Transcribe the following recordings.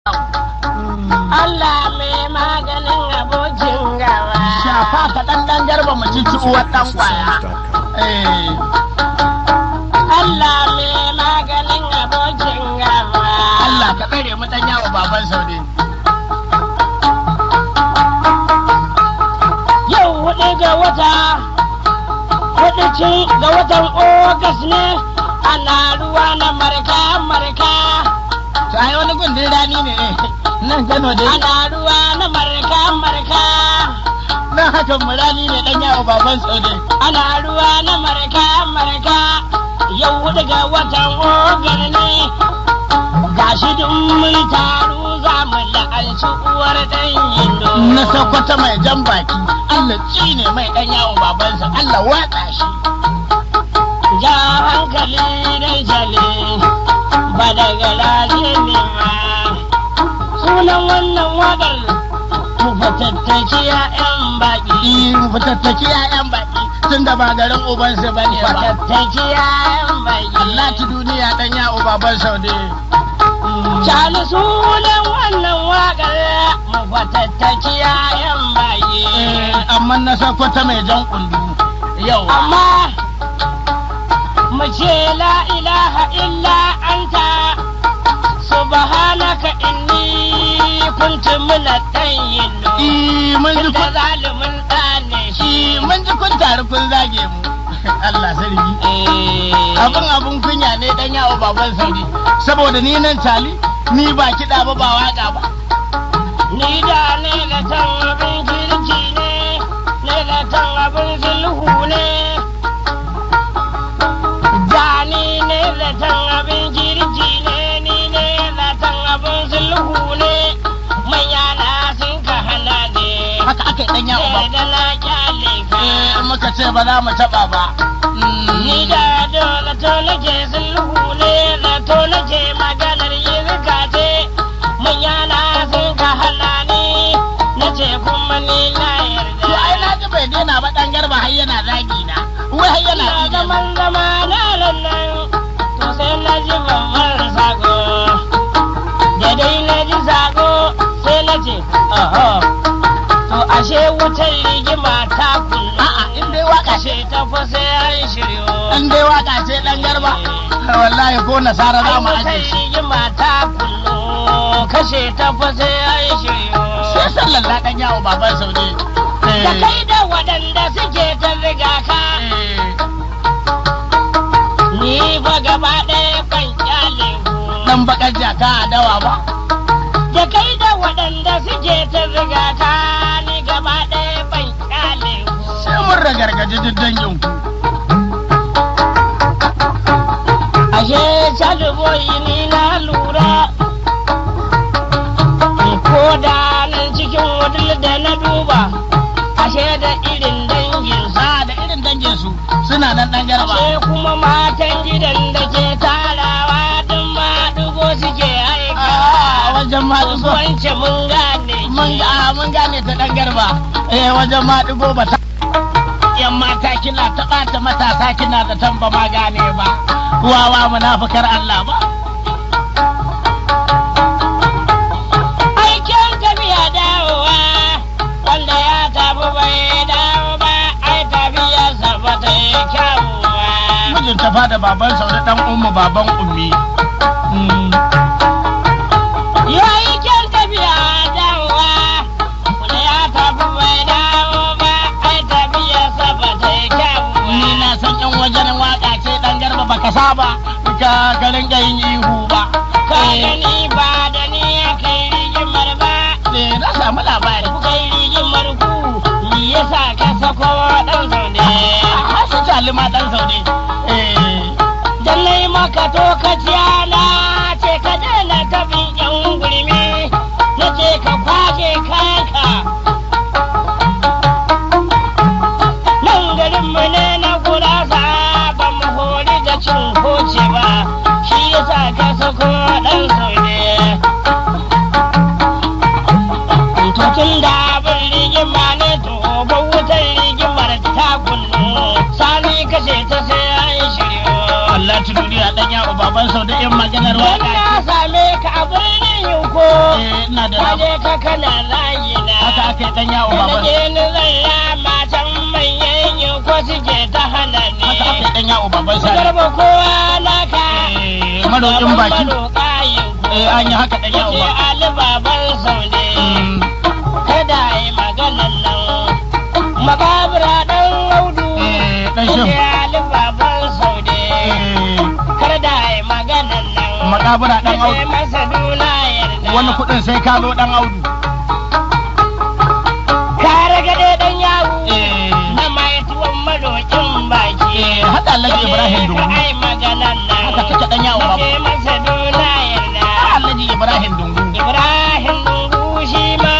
Allah mai maganin abokin gaba. Shafa ka ɗan garba mu ci uwar ɗan kwaya. Allah mai maganin abokin gaba. Allah ka tsare mu ɗan yawo baban Saude. Yau 4 ga wata, 4 ga watan Ogas ne, ana ruwa na marka. To ai wani gundin rani ne nan Kano dai. Ana ruwa na marka. Nan hakan mu rani ne ɗan yawo baban Saude. Ana ruwa na marka. Yau 4 ga watan Ogas ne. Gashi duk mun taru za mu la'alci uwar ɗan yindo. Na Sokoto mai jan baki, Allah tsine mai ɗan yawon babansa, Allah watsa shi. Ja hankali dai jale, ba daga laje ne ba. Sunan wannan waƙar mu fatattaki 'ya'yan baƙi. Mu fatattaki 'ya'yan baƙi tun da ba garin ubansu ba ne ba. Fatattaki 'ya'yan baƙi. Allah ci duniya ɗan yawo baban Saude. Cani sunan wannan waƙar mu fatattaki 'ya'yan baƙi. Amma na Sokoto mai jan kundu. Yau. Amma mu ce la ilaha illa anta subhanaka inni kuntu minat-tayyibin. Mun ji kun zalimin ɗane shi. Mun ji kun taru kun zage mu. Allah sarki. Abun kunya ne dan yawo baban Saude. Saboda ni nan tali, ni ba kiɗa ba waƙa ba. Ni da ne da tan abin kirki ne da tan abin sulhu ne. Da ni ne da tan abin kirki ne, ni ne da tan abin sulhu ne. Manya na sun ka hana ne. Haka aka yi ɗan yawo ba. Da na kyale ka. Muka ce ba za mu taɓa ba. Ni da dole to nake sulhu ne, da to nake maganar yin ce. Manya na sun ka hana ni, na ce kuma ni na yarda. To ai na ji bai daina ba ɗan garba har yana zagi na. Wai har yana Ina zaman zama na nan, to sai na ji babban sako. Da dai na ji sako sai na ce, to ashe wutar rigima ta kullu. A'a in dai waka ce. Ashe ta fa sai an shiryo. In dai waka ce ɗan garba. Wallahi ko nasara za mu aje shi. Rigima ta kullu, kashe ta fa sai an shiryo. Sai sallan ɗan yawo baban Saude. Da kai da waɗanda suke ta riga ka. Ni fa gaba ɗaya ban kyale ku. Dan bakar jaka a dawa ba. Da kai da waɗanda suke ta riga ka, ni gaba ɗaya ban kyale ku. Sai mun ragargaji duk dangin ku. Ashe Saliboyi ni na lura. Ko da nan cikin wadul da na duba, ashe da irin dangin su. Da irin dangin su suna nan ɗan garba. Ashe kuma matan gidan da ke tarawa duk maɗugo suke aika. Wajen maɗugo. Wance mun gane. Mun gane ta ɗan garba. Wajen maɗugo ba ta. Yan mata kina ta ɓata matasa kina da tamba ma gane ba. Wawa munafukar Allah ba. Aikin tafiya dawowa, wanda ya tafi bai dawo ba, ai tafiyarsa ba ta yi kyawu ba. Mijin tafa da baban Saude ɗan ummu baban ummi. Yayi kyan tafiya dawowa, wanda ya tafi bai dawo ba, ai tafiyarsa ba ta yi kyawu ba. Ni na san yan wajen waka ce ɗan garba baka saba ka ringa yin ihu ba. Ka gani ba da ni ya kai rigimar ba. Na samu labari. Kai rigimar ku, me yasa ka sako ɗan Saude? Su Jalima ɗan Saude. Dallai maka to ka na ce ka daina tabin yan gurmi, na ce ka kwaje kanka. Nan garinmu ne na gurasa, ba mu hori da cin koce ba, shi yasa ka sako ɗan Saude. To tun da abin rigima ne to ba wutar rigimar ta kullu, sani kashe ta sai an shiryo. Allah tashi duniya dan yawo baban sau da yan maganar Don waka. na same ka a birnin Yinko. Ina da Kaje ka kana layi na. haka aka yi dan yawo baban. Kaje ni zalla matan manyan Yinko suke ta hana ni. Haka aka yi dan yawo baban sa. Garba kowa naka. Maroƙin baki. Maroƙa Yinko. An yi haka dan yawo Kace baban. Ali baban Saude. Kada a yi maganan nan. Makabura ɗan Audu. Dan shin. Kace Ali baban Saude. Kar da a yi maganan nan. Makabura dan Kace Audu. masa duna yarda. Wani kuɗin sai ka zo dan Audu. Ka ragade ɗan yawo. Na mai tuwon maroƙin baki. Haka Alhaji Ibrahim Dungu. Ka ai maganan nan. Haka take ɗan yawo babu. Kace masa duna yarda. Alhaji Ibrahim Dungu. Ibrahim Dungu shi ma.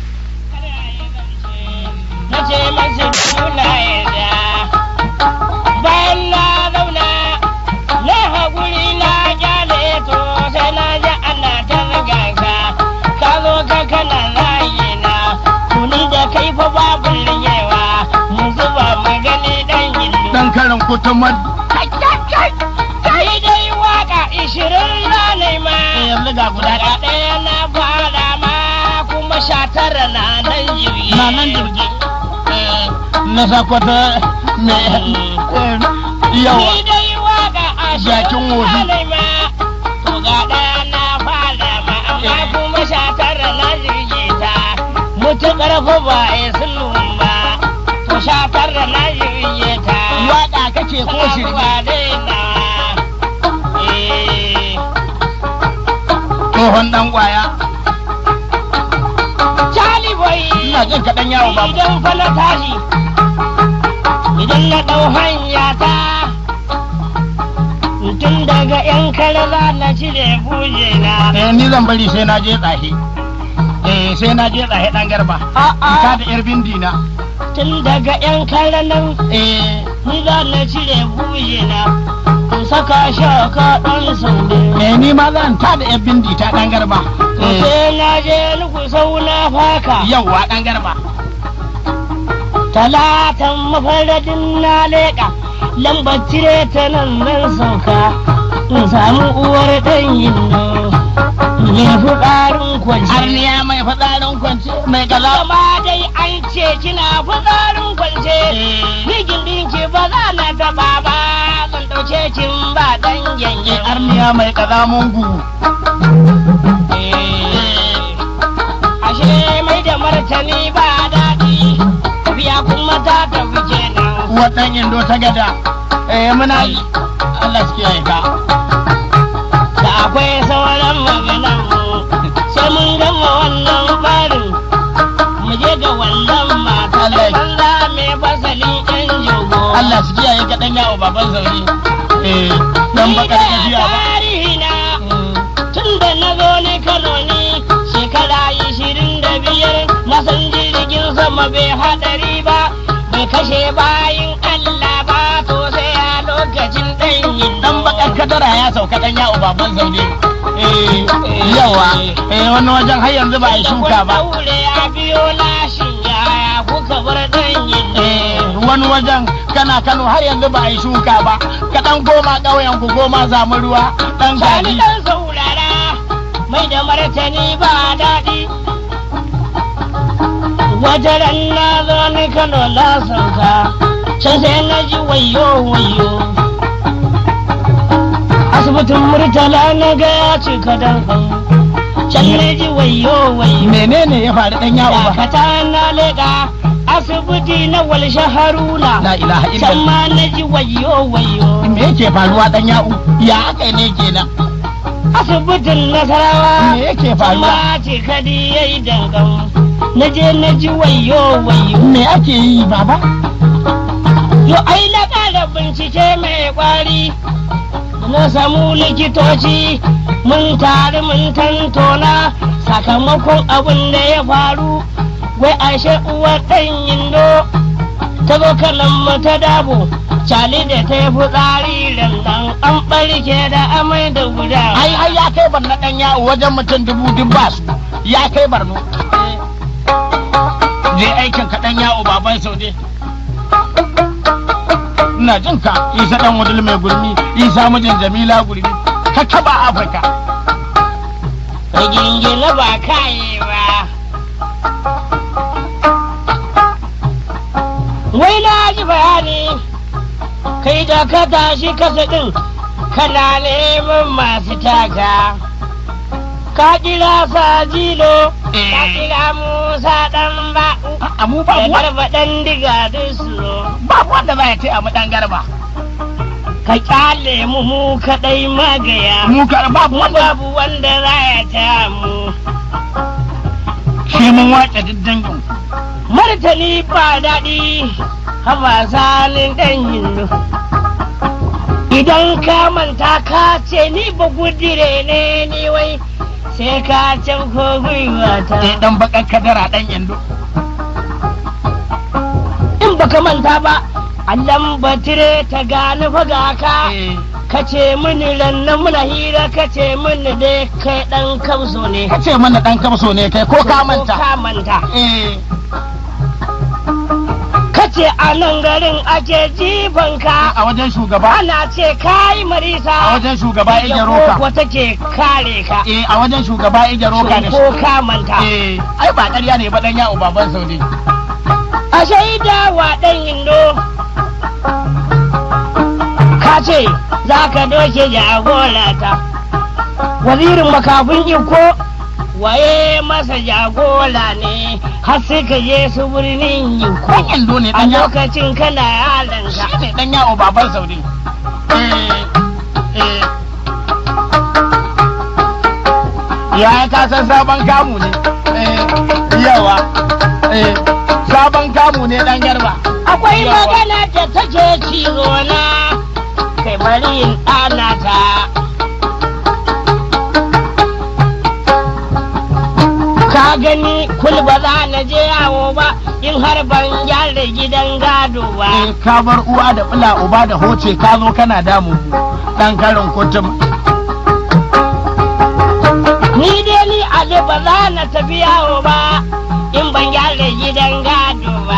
Na ce masa duna yarda. Bayan na zauna, na haƙuri na gyale to sai na ji ana ta zaganka. Ka zo ka kana layina, tuni da kai fa babu rigewa, mu zuba magani dan hindu. Dan karin kutumar. Kai dai waka 20 na nema. Yanzu ga guda Guda ɗaya na fara ma kuma 19 na nan jirgi. Na nan jirgi. Na sakwata mai yawa. Ni dai waka Jakin 20 wofi. na nema. To ga ɗaya na fara ma amma kuma 19 na jirgi ta. Mutuƙar fa ba a sulhun ba. To 19 na jirgi ta. Waƙa kake ko shirme? Tsohon dan kwaya. Charlie boy. Ina jin ka dan yawo babu. Idan fa na tashi, idan na ɗau hanya ta, tun daga ‘yan kalaba na cire buje na. Ni zan bari sai na je tsahe. Sai na je tsahe dan garba. Ita da yar bindina. Tun daga ‘yan kalanan, ni za na cire buje na, in saka shaka ɗan saude. Ni ma zan ta da yar bindi ta dan garba. Sai na je nuku sau na faka. Yawwa dan garba. Talatan mafaradin na leƙa, lambar cire ta nan sauka, in samu uwar ɗan yindo, mai fitsarin kwance. Arniya mai fitsarin kwance mai kaza. Kama dai an ce kina fitsarin kwance, rigin ɗinki ba za na taɓa ba, zan ɗauke kin ba ɗan yanyan. Arniya mai kaza mungu. Ashe mai da martani ba daɗi, tafiya kuma ta tafi kenan. Waɗan indo ta gada. Muna yi. Allah su kiyaye ka. Da akwai sauran maganan mu, sai mun gama wannan farin, mu je ga wannan mata Allah ya- banza mai fasalin ƴan jogo. Allah su kiyaye ka dan yawo baban zaure. Dan bakar gajiya ba. Tarihina tun da na zo ni Kano ni shekara 25 na san jirgin sama bai hadari ba, bai kashe bayin Allah ba, to sai a lokacin ɗanyin Dan bakar kadara ya sauka dan yawo baban zaure. Yawa. Wani wajen har yanzu ba a yi shuka ba. Daure a biyo lashin yaya kuka bar ɗanyin Wani wajen kana Kano har yanzu ba a yi shuka ba. Ka dan goma ƙauyen ku goma samu ruwa. Dan Sani gaji. dan saurara mai da martani ba daɗi. Wata ran na zo ni Kano na sauka, can sai na ji wayo wayo. Asibitin Murtala na ga ya cika dankan, can na ji wayo wayo. Menene ya faru dan yawo ba? Dakata na leƙa asibiti na Walshe Haruna, La ilaha can illallah. ma na ji wayo wayo. Me yake faruwa dan yawo? Ya aka ne kenan? Asibitin Nasarawa. Me yake faruwa? Amma ce kadi ya yi dangan, na je na ji wayo wayo. Me ake yi baba? Yo ai na ƙara bincike mai ƙwari, na samu likitoci mun tare mun tantona sakamakon abin da ya faru. Wai ashe uwar ɗan yindo ta zo kanan mu ta dabo, cali da ta yi fitsari landan an ɓarke da amai da guda. Ai ya kai barna dan yawo wajen mutum 2000 ba su. Ya kai barno. Je aikin ka dan yawo baban saude. ina jin ka Isa dan Wudul mai gurmi Isa mijin Jamila gurmi ka ba Afirka rigingine ba kai ba wai na ji bayani kai da ka tashi kasa din kana neman masu taka ka kira Sajilo ka kira Musa dan ba mu ba da Garba dan diga dusu ba wanda za ya ce a mu dan Garba ka kyale mu kadai magaya mu ka babu wanda za ya ta mu shi mun wace diddangin martani ba daɗi haba salin ɗan hindu idan ka manta ka ce ni ba gudire ne ni wai sai ka can ko gwiwa ta dan bakar kadara ɗan hindu in baka manta ba allan batire ta gani faga ka ce mini rannan muna hira ka ce mini dai kai ɗan kamso ne ka ce mana ɗan kamso ne kai ko ka manta kace a nan garin ake jifanka a wajen shugaba ana ce kai marisa a wajen shugaba ige roka ko take kare ka a wajen shugaba ige roka ne ko ka manta ai ba ƙarya ne ba dan yawo baban Saudi a shaida wa dan Indo ka ce za ka doke jagorata wazirin makafin iko waye masa jagora ne har sai ka je su birnin yiko a lokacin kana yalanka shi ne dan yawo baban Saudi ya ka san sabon kamu ne yawa sabon kamu ne dan Garba akwai magana da take cizo na kai bari in ɗana ta ka gani kul ba za na je yawo ba in har ban gyara gidan gado ba ka bar uwa da bula uba da hoce ka zo kana damu dan karin kutum ni dai ni ali ba za na tafi yawo ba in ban gyara gidan gado ba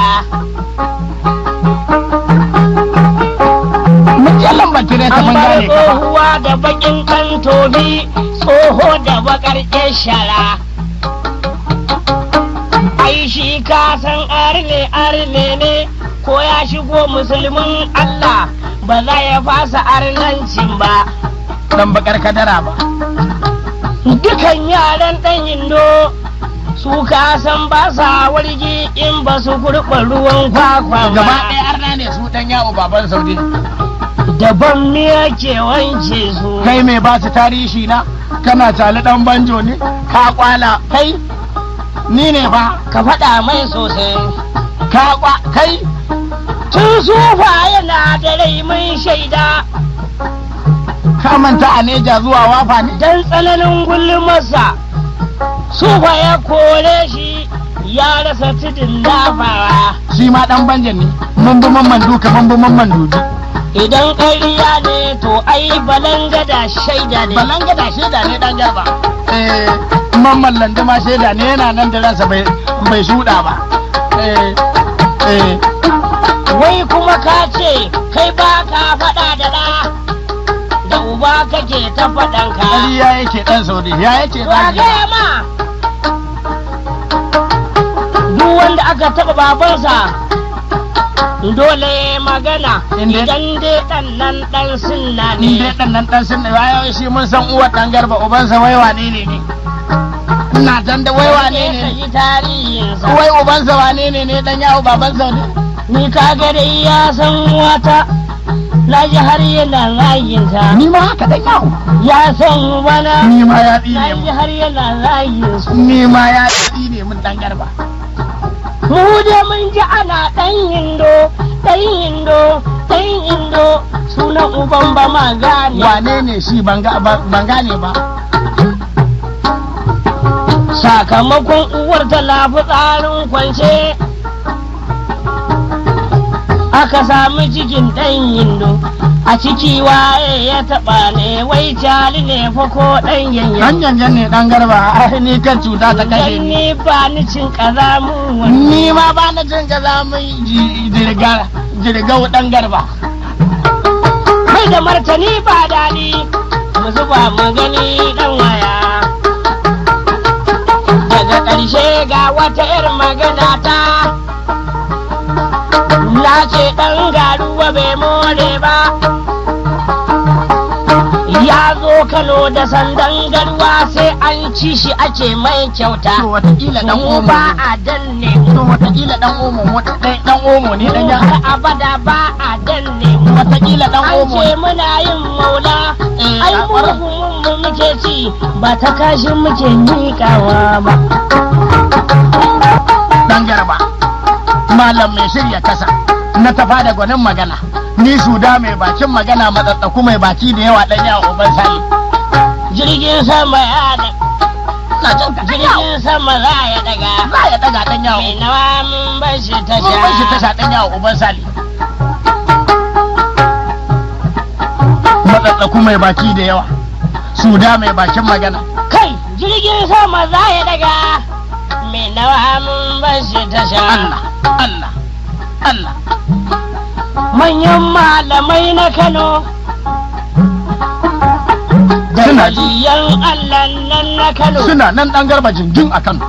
mujallan batire ta mangane ka ba tsohuwa da bakin kan tobi tsoho da bakar shara ai shi ka san arne ne ko ya shigo musulmin Allah ba za ya fasa arnancin ba dan bakar kadara ba dukan yaran dan Indo su ka san ba sa wargi in ba su kurɓa ruwan kwakwa ba gaba ɗaya arna ne su dan yawo baban Saudi daban me yake wance su kai mai ba su tarihi na kana tali dan banjo ne ka kwala kai ni ne fa ka faɗa mai sosai kai tun sufa yana da rai mun shaida ka manta a neja zuwa wafa ne dan tsananin gulmarsa sufa ya kore shi ya rasa tudun dafawa shi ma dan banjan ne mun bi mamman duka mun bi mamman dudu idan ƙarya ne to ai balangada shaida ne dan Garba mamman landuma shaida ne yana nan da ransa bai shuɗa ba wai kuma ka ce kai ba ka faɗa da ɗa da uba kake ta faɗan ka ya yake ɗan Saudi ya yake ɗan gaya ma duk wanda aka taɓa babansa dole magana idan dai ɗan nan ɗan sunna ne in dai ɗan nan ɗan sunna ya shi mun san uwar ɗan Garba ubansa wai wane ne ina can da wai wane ne wai ubansa wane ne dan yawo babansa ne ni ka ga dai ya san wata na ji har yana rayinta ni ma haka dan yawo ya san bana ni ma ya tsine na ji har yana rayinsu ni ma ya tsine mun dan Garba mu da mun ji ana dan Indo sunan uban ba ma gane wane ne shi ban gane ba sakamakon uwar ta lafi tsarin kwance aka samu cikin ɗan Indo a ciki waye ya taɓa ne wai cali ne fa ko ɗan yanyan ne ɗan Garba ni kan cuta ta kashe ni ba ni cin ƙazamu ni ma ba na cin ƙazamun jirgau ɗan Garba mai da martani ba daɗi mu zuba mu gani dan waya daga ƙarshe ga wata irin magana ta na ce ɗan garuwa bai more ba ya zo Kano da sandan garwa sai an ci shi ake mai kyauta. To watakila dan omo ba a danne. To watakila dan omo dan omo ne dan ya. Abada ba a danne. Watakila dan omo. An ce muna yin maula. Ai mu muke ci ba ta kashi muke miƙawa ba. Dan Garba malam mai shirya kasa na tafa da gwanin magana. Ni shuda mai bakin magana matsatsaku mai baki da yawa dan yawa uban sali. Jirgin sama ya daga. Jirgin sama za ya daga. Za ya daga dan yawa. Mai nawa mun bar shi tasha. Mun bar shi tasha dan yawa uban sali. Matsatsaku mai baki da yawa. Shuda mai bakin magana. Kai jirgin sama za ya daga. Mai nawa mun bar shi tasha. Allah Allah Allah. Manyan malamai na Kano da waliyan Allah nan na Kano suna nan dan Garba jingin a Kano.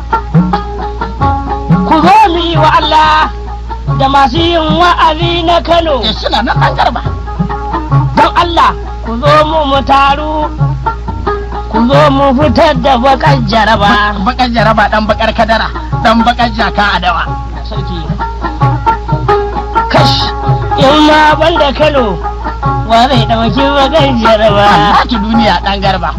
Ku zo mu yi wa Allah da masu yin wa'azi na Kano. Suna nan dan Garba. Don Allah ku zo mu taru ku zo mu fitar da bakar jaraba. Bakar jaraba dan bakar kadara dan bakar jaka adawa. Sarki. Kash. In ma banda Kano wa zai ɗauki bakar jaraba. Allah ki duniya dan Garba.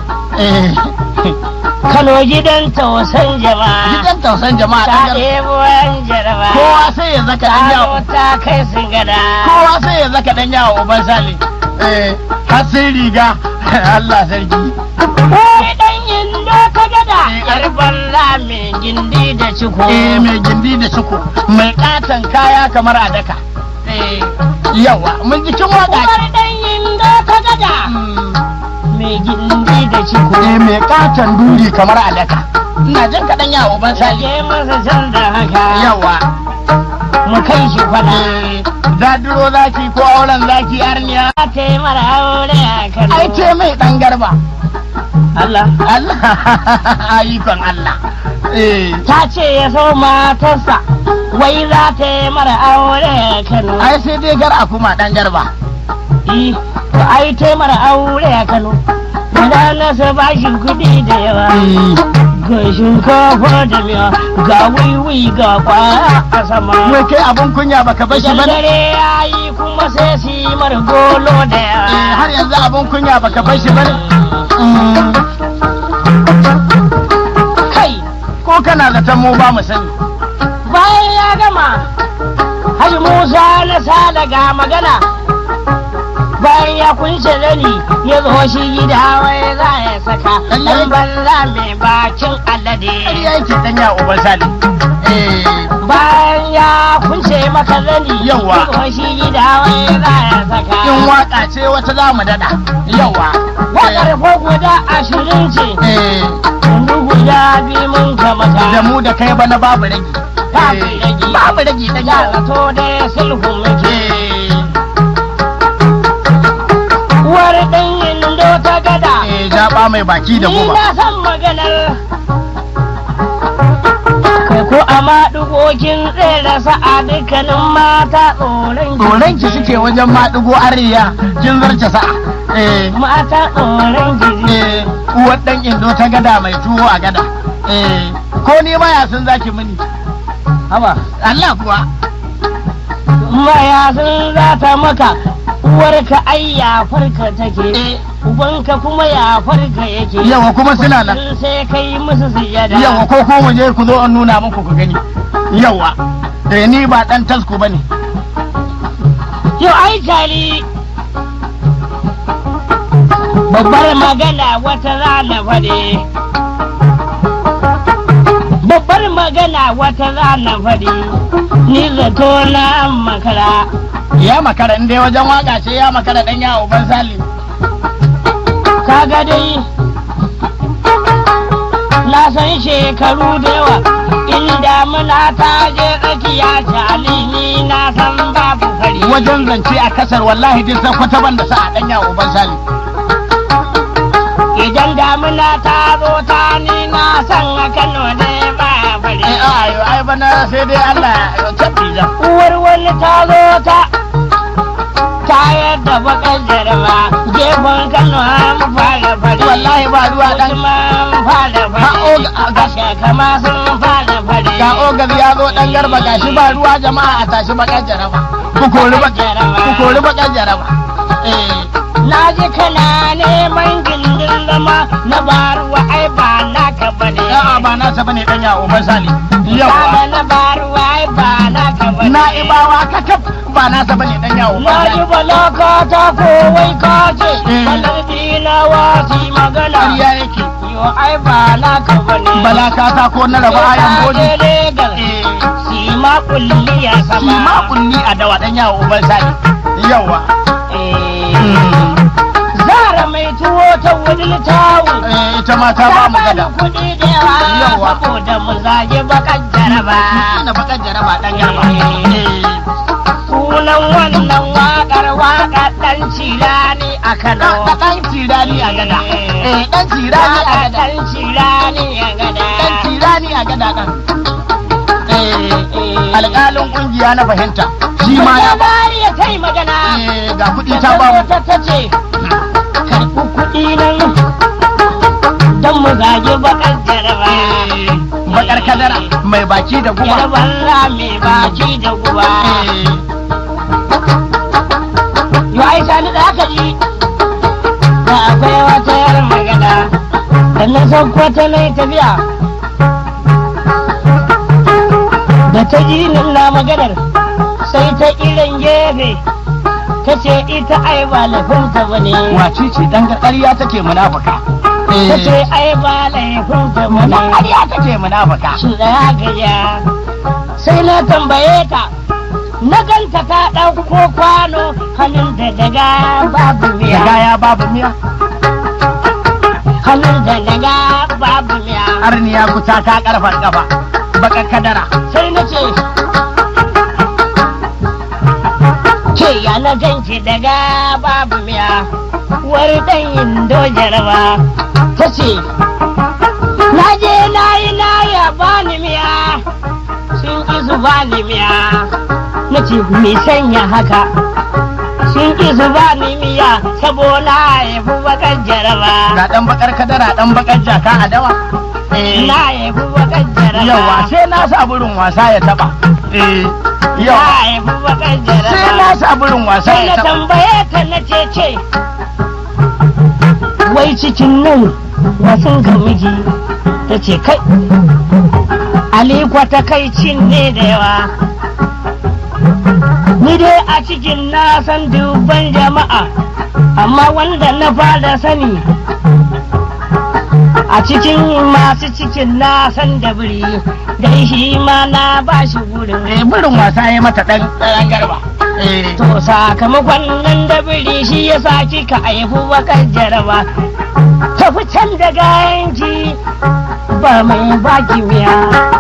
Kano gidan tausan jama'a. Gidan tausan jama'a dan Garba. Ta ɗebo yan jaraba. Kowa sai ya zaka dan yawo. Ta kai sun gada. Kowa sai ya zaka dan yawo uban sali. Har sai riga Allah sarki. Wai dan indo ka gada. Karban mai gindi da ciko. Mai gindi da ciko. Mai katon kaya kamar a daka. Yawa mun jikin waka. Uwar dan indo ka gada. Mai gindi da ciko. Mai katon duri kamar a daka. Ina jin kaɗan yawo ban sali. Ke masa can da haka. Yawa. Mu kai shi kwana. Daduro zaki ko auren zaki arniya. Ta yi mara aure a Kano. Ai ce mai dan Garba. Allah. Allah. Ayyukan Allah. Ta ce ya so matarsa. Wai za ta yi mara aure a Kano. Ai sai dai gar a kuma dan Garba. Ai ta yi mara aure a Kano. Da na sa bashin kuɗi da yawa. Ga shinkafa da miya, ga wiwi ga kwaya a sama. Wai kai abun kunya baka bar shi bane? Dare ya yi kuma sai su yi mar golo da yawa. Har yanzu abun kunya baka bar shi bane? Kai, ko kana zaton mu ba mu sani? bayan ya gama, Haji Musa na sa daga magana. Bayan ya kunshe zani ya zo shi gida wai za ya saka dan banza mai bakin alade. Ya yake dan ya uban sali. Bayan ya kunshe maka zani yawa ya zo shi gida wai za ya saka. In waka ce wata za mu dada. Yawa. Wakar ko guda 20 ce. Yanzu guda 2 mun kamata. Da mu da kai bana babu ragi. Babu ragi dan ya. To da sulhu muke. Uwar ɗan indo ta gada. Zaɓa mai baki da guba. Ni na san maganar. Kai ko a maɗugokin tsere sa'a dukkanin mata tsoron ki. Tsoron ki suke wajen maɗugo ariya kin zarce sa'a. Mata tsoron ki. Uwar ɗan indo ta gada mai tuwo a gada. Ko ni maya sun zaki mini. Haba. Allah kuwa. Maya sun za ta maka. Uwarka ai ya farka take, ubanka kuma ya farka yake. Yawa kuma suna nan. Sai kai musu sujada. Yawa ko mu je ku zo an nuna muku ku gani. Yawa. Ni ba dan tasku bane. Yau ai tali. Babbar magana wata rana fade. Babbar magana wata rana fade. Ni zato na makara. Ya makara in dai wajen waka ce ya makara dan yawo ban sali. Kaga dai na san shekaru da yawa in damuna ta je tsakiya jali ni na san babu fari. Wajen zance a kasar wallahi din san kwata ban da sa a danya uban sali. Idan damuna ta zo ta ni na san a Kano ne ba fari. Ai bana sai dai Allah ya tafi da. Uwar wani ta zo ta yadda bakar jaraba gefen Kano an fara fari. Wallahi ba ruwa dan Usman fara fari. Gashe kama sun fara fari. Ga ogar ya zo dan garba gashi ba ruwa jama'a a tashi bakar jaraba. Ku kori bakar jaraba. Na ji kana neman gindin zama na baruwa ai ba naka bane. A'a ba nasa bane dan ya uban sali. Yawa na baruwa ai ba naka bane. Na ibawa kakaf ba nasa bane dan ya uban sali. Na ji balaka ta kowai ka ce balar dina wasi magana. Ƙarya yake. Yo ai ba naka bane. Balaka ta ko na raba ayan bodi. Sima kulli ya sama. Sima kulli a dawa dan ya uban sali. Yawa. Zara mai tuwo ta wudil tawo. Ita ma ta ba mu gada. Kuɗi da yawa saboda mu zage bakar jaraba. Na bakar jaraba dan garba. Sunan wannan waƙar ɗan cirani a Kano. Ɗan cirani a gada. Ɗan cirani a gada. Ɗan cirani a gada. Ɗan cirani a gada ɗan. Alƙalin ƙungiya na fahimta. Shi ma ya ba. Ya kai magana. Ga kuɗi ta ba mu. Ta ce karɓi kuɗi nan don mu zage bakar jaraba. Bakar kadara mai baki da guba. Jaraban mai baki da guba. Yo ai sani da aka ji da akwai wata yar magana da na san kwata na tafiya da ta ji na maganar sai ta irin gefe ta ce ita ai ba laifinta ba ne. Wace ce dan ƙarya take munafuka. Ta ce ai ba laifinta ba ne. ƙarya take munafuka. Shi ɗaya gaja sai na tambaye ta na ganta ta ɗauko kwano hannun da daga babu miya. Daga ya babu miya. Hannun da daga babu miya. Arniya kuta ta ƙarfar ƙafa. Bakar kadara. Sai na ce ya na ganci daga babu miya wani ɗan indo jaraba ta ce na je na ya bani miya sun ƙi su bani miya na ce me sanya haka sun ƙi su bani miya saboda haifu bakar jaraba. Ga ɗan bakar kadara ɗan bakar jaka a dawa. Na haifu bakar jaraba. Yawa sai na sa burin wasa ya taɓa. Sai na sa burin wasa ya taɓa. Sai na tambaye ta na ce wai cikin nan wasun ga miji ta ce kai alikwa ta kai cin ne da yawa. Ni dai a cikin na san dubban jama'a amma wanda na fara sani a cikin masu cikin na san da biri dai shi ma na ba shi burin. Burin wasa ya mata ɗan garba. To sakamakon nan da biri shi ya sa kika haifu bakar jaraba. Tafi can da gayanki ba mai baki miya.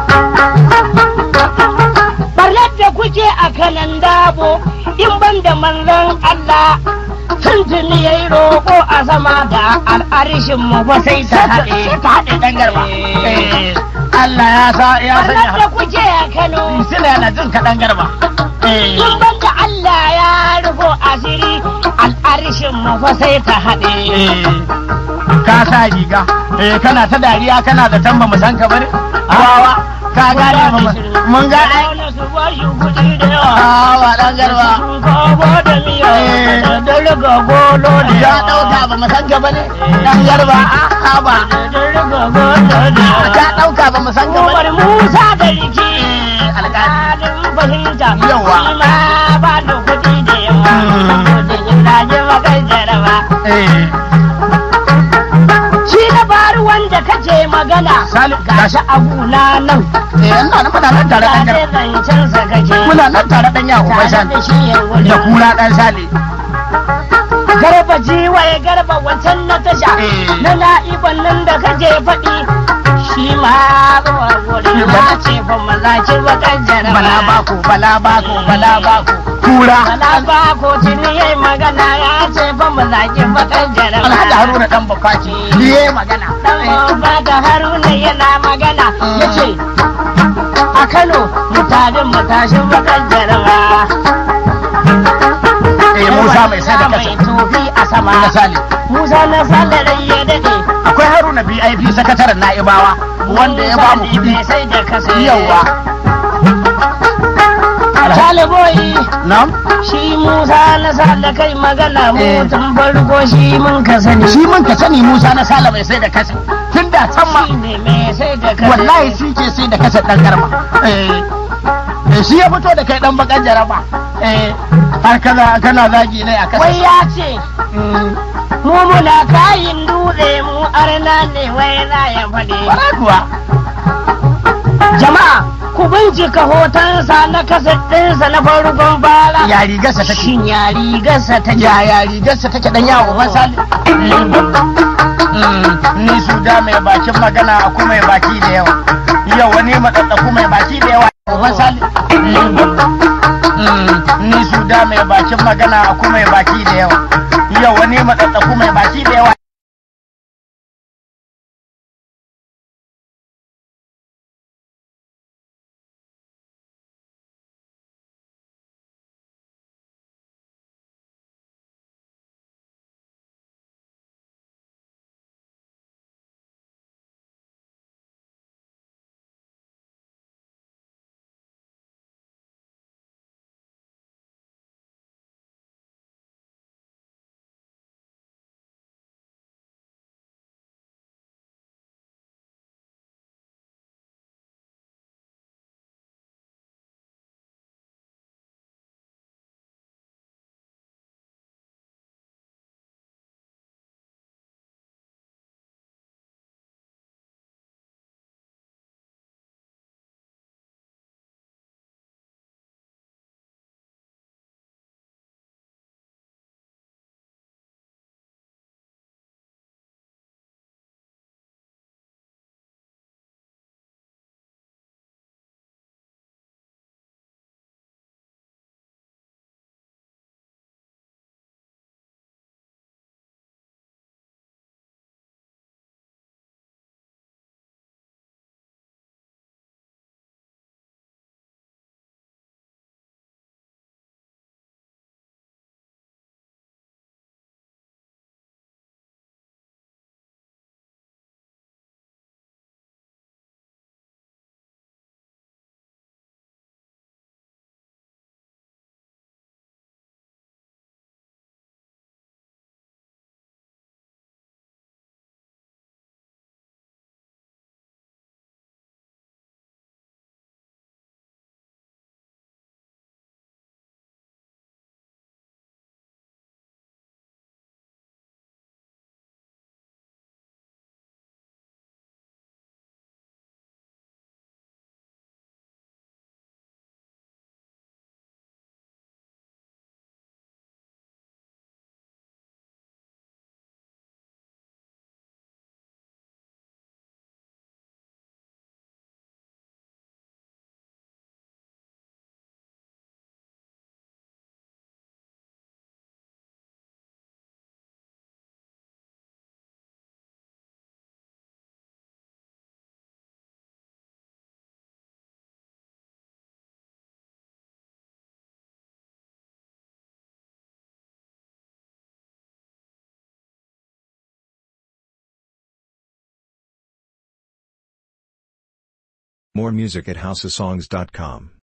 Barnar da kuke a kanan dabo in ban da manzon Allah tuntuni ya yi roƙo a sama da al'arishin mu ba sai ta haɗe. Ta haɗe ɗan garba. Allah ya sanya. Barnar da kuke a Kano. Sila yana jin kaɗan garba. In ban da Allah ya rufo asiri al'arishin mu fa sai ta haɗe. Ka sa riga, kana ta dariya kana da tamba mu san ka bane? Wawa, ka gane mun gane. Su ba shi kuɗi da yawa. Wawa ɗan garba. Gabo da miya, da riga golo da ya ɗauka ba mu san ka bane? Ɗan garba, a ba. Da riga golo da yawa. Ka ɗauka ba mu san ka bane? Umar Musa da riki. Alƙalin fahimta. Yawa. Ma ba da kuɗi da yawa. Da ina je magan jaraba. Shi na faru wanda kace magana. Gashi abuna nan. ina nan muna nan tare ɗan garba. Zancensa kake. Muna nan tare ɗan yawo bai sani. Da kura ɗan sale. Garba jiwaye garba wancan na tasha. Na na'iban nan da kaje faɗi. Shi ma zuwa bori ya ce fa maza ki bakan jaraba. bala bako bala bako bala bako kura Bala bako tuni yayi magana ya ce fa maza ki bakan jaraba. Alhaji Haruna dan Bafaci yayi magana ba da Haruna yana magana yace a Kano mutanen matashin bakan jaraba. Musa mai sai da kasa mai tofi a sama. na sali Musa na sale rai ya dade. akwai Haruna BIP sakataren Na'ibawa wanda ya ba mu kudi sai da kasa. yawa Sale boy nam shi Musa na sale kai magana mu tun farko shi mun ka sani. shi mun ka sani Musa na sala mai sai da kasa tun da can ma Shi ne mai sai da kasa. wallahi shi ke sai da kasa dan garma shi ya fito da kai dan bakan jaraba har kana zagi ne a kasa Wai ya ce mu muna kayin dutse mu arna ne wai na ya faɗi. bara kuwa Jama'a ku bincika hotonsa na kasa ɗinsa na farkon fara. ya rigarsa take Shin ya rigarsa ta ya rigarsa take dan yawo masali ni su da mai bakin magana aku mai baki da yawa yau wani matsatsaku mai baki da yawa masali ni su da mai bakin magana aku mai baki da yawa yau wani matsatsaku mai baki da yawa More music at housesongs.com.